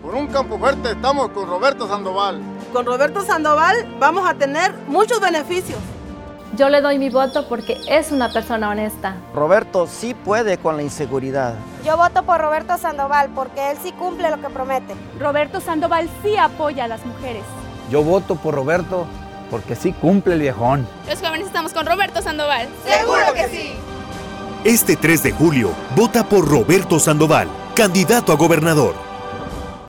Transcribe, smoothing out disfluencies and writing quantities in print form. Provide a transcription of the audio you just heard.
Por un campo fuerte estamos con Roberto Sandoval. Con Roberto Sandoval vamos a tener muchos beneficios. Yo le doy mi voto porque es una persona honesta. Roberto sí puede con la inseguridad. Yo voto por Roberto Sandoval porque él sí cumple lo que promete. Roberto Sandoval sí apoya a las mujeres. Yo voto por Roberto porque sí cumple el viejón. Los jóvenes estamos con Roberto Sandoval. ¡Seguro que sí! Este 3 de julio, vota por Roberto Sandoval, candidato a gobernador.